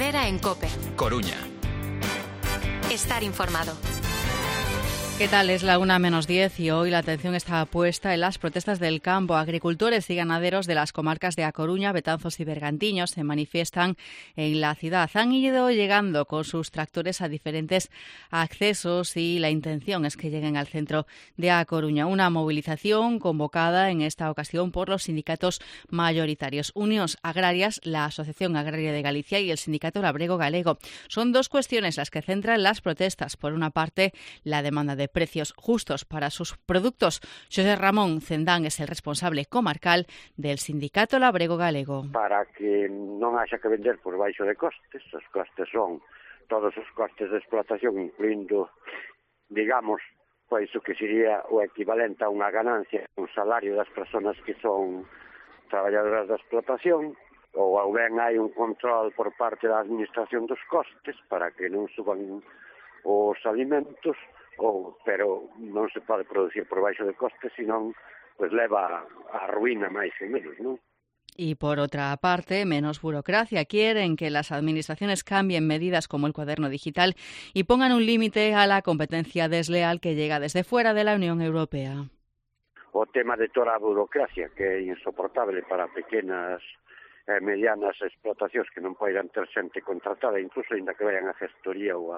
Herrera en COPE. Coruña. Estar informado. ¿Qué tal? Es la 1:10 y hoy la atención está puesta en las protestas del campo. Agricultores y ganaderos de las comarcas de A Coruña, Betanzos y Bergantiños se manifiestan en la ciudad. Han ido llegando con sus tractores a diferentes accesos y la intención es que lleguen al centro de A Coruña. Una movilización convocada en esta ocasión por los sindicatos mayoritarios. Unións Agrarias, la Asociación Agraria de Galicia y el Sindicato Labrego Galego. Son dos cuestiones las que centran las protestas. Por una parte, la demanda de precios justos para sus productos. Xosé Ramón Cendán es el responsable comarcal del Sindicato Labrego Galego. Para que non haxa que vender por baixo de costes, os costes son todos os costes de explotación, incluindo, digamos, pois o que sería o equivalente a unha ganancia, un salario das persoas que son traballadoras da explotación, ou ben hai un control por parte da administración dos costes para que non suban os alimentos, pero non se pode producir por baixo de costes, senón pues leva a ruína máis e menos, non? Y por otra parte, menos burocracia. Quieren que las administraciones cambien medidas como el cuaderno digital y pongan un límite a la competencia desleal que llega desde fuera de la Unión Europea. O tema de toda a burocracia, que é insoportable para pequenas e medianas explotacións que non poidan ter xente contratada, incluso ainda que vayan a gestoría ou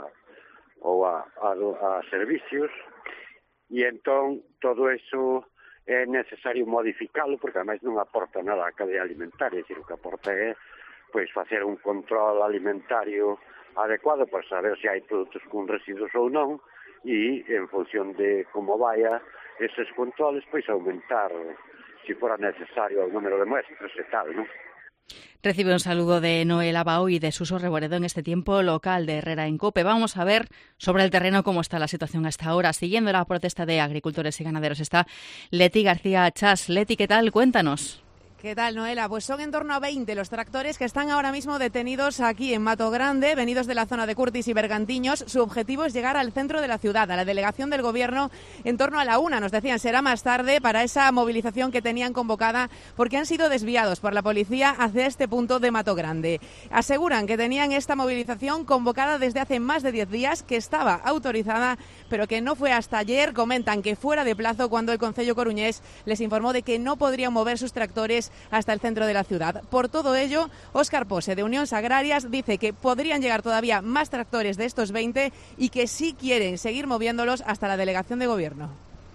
a servicios, e entón todo eso é necesario modificalo porque ademais non aporta nada á cadea alimentaria, é dicir, o que aporta é pois facer un control alimentario adecuado para saber se hai produtos con residuos ou non, e en función de como vaya eses controles, pois aumentar, se fora necesario, o número de muestras e tal, non? Recibe un saludo de Noel Abao y de Suso Reboredo en este tiempo local de Herrera en COPE. Vamos a ver sobre el terreno cómo está la situación hasta ahora. Siguiendo la protesta de agricultores y ganaderos está Leti García Chas. Leti, ¿qué tal? Cuéntanos. ¿Qué tal, Noela? Pues son en torno a 20 los tractores que están ahora mismo detenidos aquí en Mato Grande, venidos de la zona de Curtis y Bergantiños. Su objetivo es llegar al centro de la ciudad, a la delegación del Gobierno, en torno a la 1. Nos decían, será más tarde para esa movilización que tenían convocada porque han sido desviados por la policía hacia este punto de Mato Grande. Aseguran que tenían esta movilización convocada desde hace más de 10 días, que estaba autorizada, pero que no fue hasta ayer. Comentan que fuera de plazo cuando el Concello coruñés les informó de que no podrían mover sus tractores hasta el centro de la ciudad. Por todo ello, Óscar Pose, de Unións Agrarias, dice que podrían llegar todavía más tractores de estos 20 y que sí quieren seguir moviéndolos hasta la delegación de Gobierno.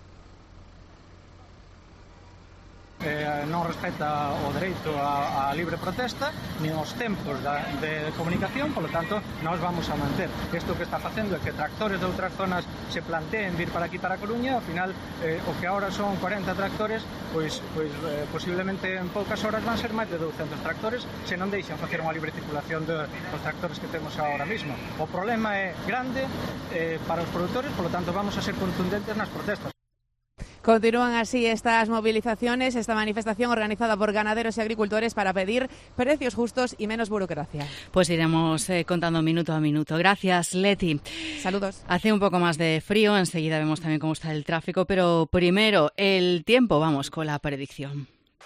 Non respeta o dereito a libre protesta nin os tempos de comunicación, polo tanto nós vamos a manter. Isto que está facendo é que tractores de outras zonas se planteen vir para aquí para a Coruña. Ao final o que agora son 40 tractores, pois posiblemente en poucas horas van ser máis de 200 tractores se non deixan facer unha libre circulación dos tractores que temos agora mismo. O problema é grande para os produtores, polo tanto vamos a ser contundentes nas protestas. Continúan así estas movilizaciones, esta manifestación organizada por ganaderos y agricultores para pedir precios justos y menos burocracia. Pues iremos contando minuto a minuto. Gracias, Leti. Saludos. Hace un poco más de frío, enseguida vemos también cómo está el tráfico, pero primero el tiempo, vamos con la predicción.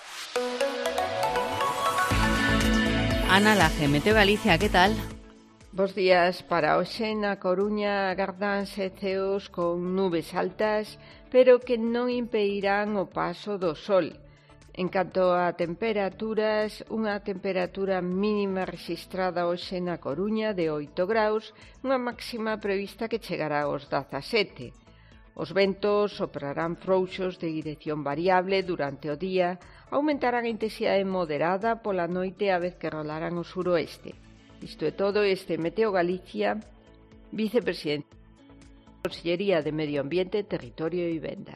Ana Laje, Meteo Galicia, ¿qué tal? Bos días. Para hoxe na Coruña agardanse ceos con nubes altas, pero que non impedirán o paso do sol. En canto a temperaturas, unha temperatura mínima rexistrada hoxe na Coruña de 8 graus, unha máxima prevista que chegará aos 17. Os ventos soprarán frouxos de dirección variable durante o día, aumentarán a intensidade moderada pola noite a vez que rolarán o suroeste. Isto é todo. Este Meteo Galicia, vicepresidente da Consellería de Medio Ambiente, Territorio e Vivenda.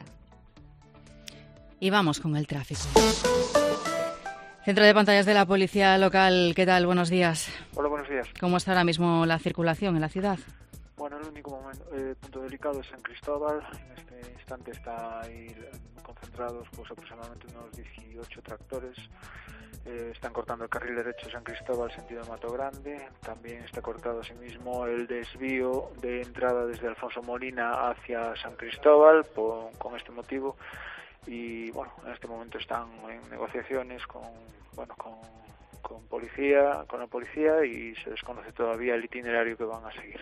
Y vamos con el tráfico. Centro de pantallas de la Policía Local, ¿qué tal? Buenos días. Hola, buenos días. ¿Cómo está ahora mismo la circulación en la ciudad? Bueno, el único punto delicado es San Cristóbal. En este instante está ahí concentrados pues aproximadamente unos 18 tractores. Están cortando el carril derecho de San Cristóbal sentido Mato Grande. También está cortado asimismo el desvío de entrada desde Alfonso Molina hacia San Cristóbal con este motivo. Y bueno, en este momento están en negociaciones con la policía y se desconoce todavía el itinerario que van a seguir.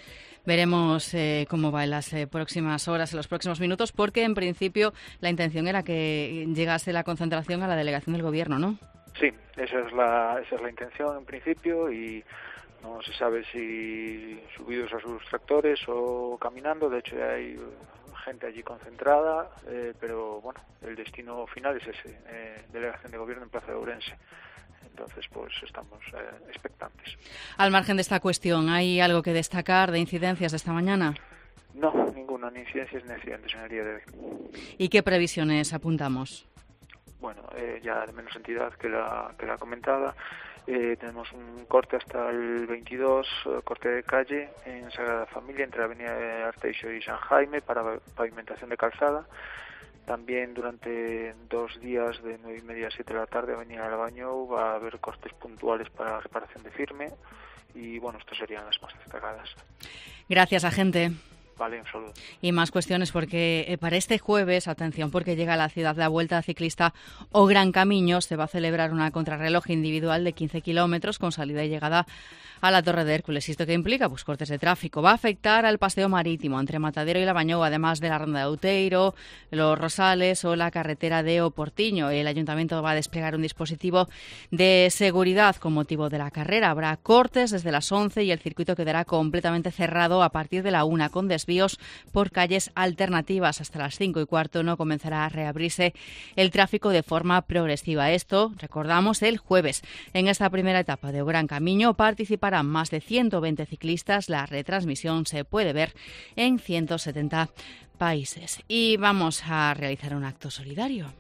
Veremos cómo va en las próximas horas, en los próximos minutos, porque en principio la intención era que llegase la concentración a la delegación del Gobierno, ¿no? Sí, esa es la intención en principio y no se sabe si subidos a sus tractores o caminando. De hecho, ya hay gente allí concentrada, pero bueno, el destino final es ese, delegación de Gobierno en Plaza de Ourense. Entonces, pues estamos expectantes. Al margen de esta cuestión, ¿hay algo que destacar de incidencias de esta mañana? No, ninguna, ni incidencias ni accidentes en el día de hoy. ¿Y qué previsiones apuntamos? Bueno, ya de menos entidad que la comentada. Tenemos un corte hasta el 22, corte de calle en Sagrada Familia entre la avenida Arteixo y San Jaime para pavimentación de calzada. También durante 2 días de 9:30 a 7 de la tarde, avenida del Baño, va a haber cortes puntuales para reparación de firme y bueno, estas serían las más destacadas. Gracias, agente. Vale, un saludo. Y más cuestiones porque para este jueves, atención, porque llega a la ciudad la Vuelta Ciclista o Gran Camino, se va a celebrar una contrarreloj individual de 15 kilómetros con salida y llegada a la Torre de Hércules. ¿Y esto qué implica? Pues cortes de tráfico. Va a afectar al paseo marítimo entre Matadero y La Bañou, además de la Ronda de Outeiro, Los Rosales o la carretera de Oportiño. El Ayuntamiento va a desplegar un dispositivo de seguridad con motivo de la carrera. Habrá cortes desde las 11 y el circuito quedará completamente cerrado a partir de la 1 con desvíos por calles alternativas. Hasta las 5:15 no comenzará a reabrirse el tráfico de forma progresiva. Esto, recordamos, el jueves. En esta primera etapa de O Gran Camiño participarán más de 120 ciclistas. La retransmisión se puede ver en 170 países. Y vamos a realizar un acto solidario.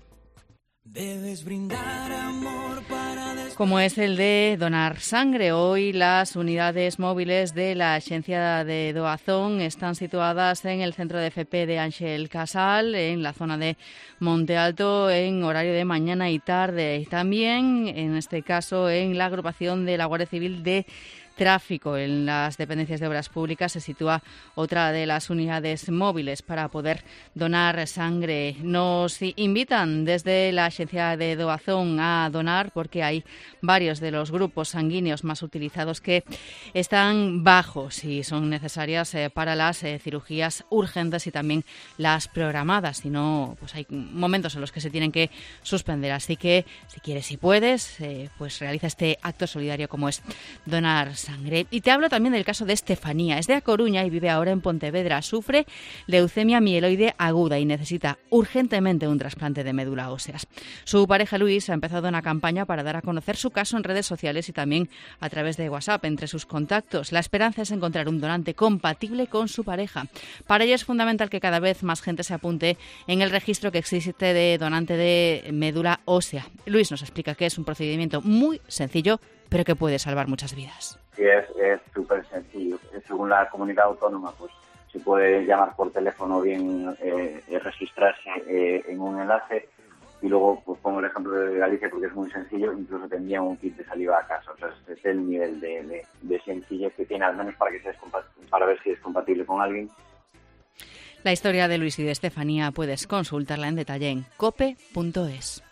Debes brindar amor como es el de donar sangre. Hoy las unidades móviles de la Agencia de Doazón están situadas en el centro de FP de Ángel Casal, en la zona de Monte Alto, en horario de mañana y tarde. Y también, en este caso, en la agrupación de la Guardia Civil de Tráfico. En las dependencias de Obras Públicas se sitúa otra de las unidades móviles para poder donar sangre. Nos invitan desde la Agencia de Doazón a donar porque hay varios de los grupos sanguíneos más utilizados que están bajos y son necesarias para las cirugías urgentes y también las programadas. Si no, pues hay momentos en los que se tienen que suspender. Así que, si quieres y puedes, pues realiza este acto solidario como es donar sangre. Y te hablo también del caso de Estefanía. Es de A Coruña y vive ahora en Pontevedra. Sufre leucemia mieloide aguda y necesita urgentemente un trasplante de médula óseas. Su pareja Luis ha empezado una campaña para dar a conocer su caso en redes sociales y también a través de WhatsApp entre sus contactos. La esperanza es encontrar un donante compatible con su pareja. Para ello es fundamental que cada vez más gente se apunte en el registro que existe de donante de médula ósea. Luis nos explica que es un procedimiento muy sencillo, pero que puede salvar muchas vidas. Sí, es súper sencillo. Según la comunidad autónoma, pues se puede llamar por teléfono o bien registrarse en un enlace y luego, pues pongo el ejemplo de Galicia porque es muy sencillo, incluso te envían un kit de saliva a casa. O sea, es el nivel de sencillez que tiene, al menos para ver si es compatible con alguien. La historia de Luis y de Estefanía puedes consultarla en detalle en cope.es.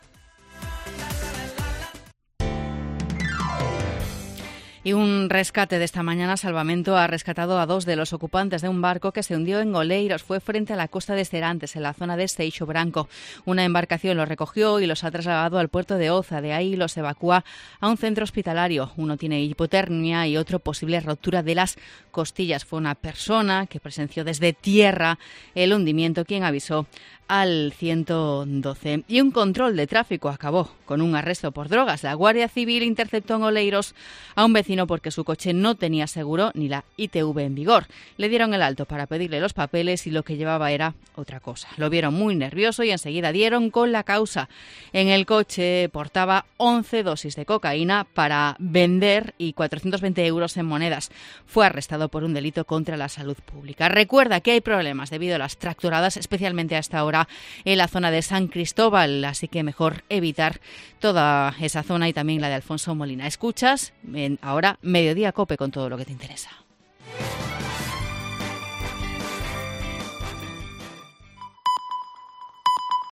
Y un rescate de esta mañana. Salvamento ha rescatado a 2 de los ocupantes de un barco que se hundió en Oleiros. Fue frente a la costa de Serantes, en la zona de Seixo Branco. Una embarcación los recogió y los ha trasladado al puerto de Oza. De ahí los evacúa a un centro hospitalario. Uno tiene hipotermia y otro posible rotura de las costillas. Fue una persona que presenció desde tierra el hundimiento quien avisó al 112. Y un control de tráfico acabó con un arresto por drogas. La Guardia Civil interceptó en Oleiros a un vecino porque su coche no tenía seguro ni la ITV en vigor. Le dieron el alto para pedirle los papeles y lo que llevaba era otra cosa. Lo vieron muy nervioso y enseguida dieron con la causa. En el coche portaba 11 dosis de cocaína para vender y 420 euros en monedas. Fue arrestado por un delito contra la salud pública. Recuerda que hay problemas debido a las tractoradas, especialmente a esta hora en la zona de San Cristóbal, así que mejor evitar toda esa zona y también la de Alfonso Molina. Escuchas ahora Mediodía Cope con todo lo que te interesa.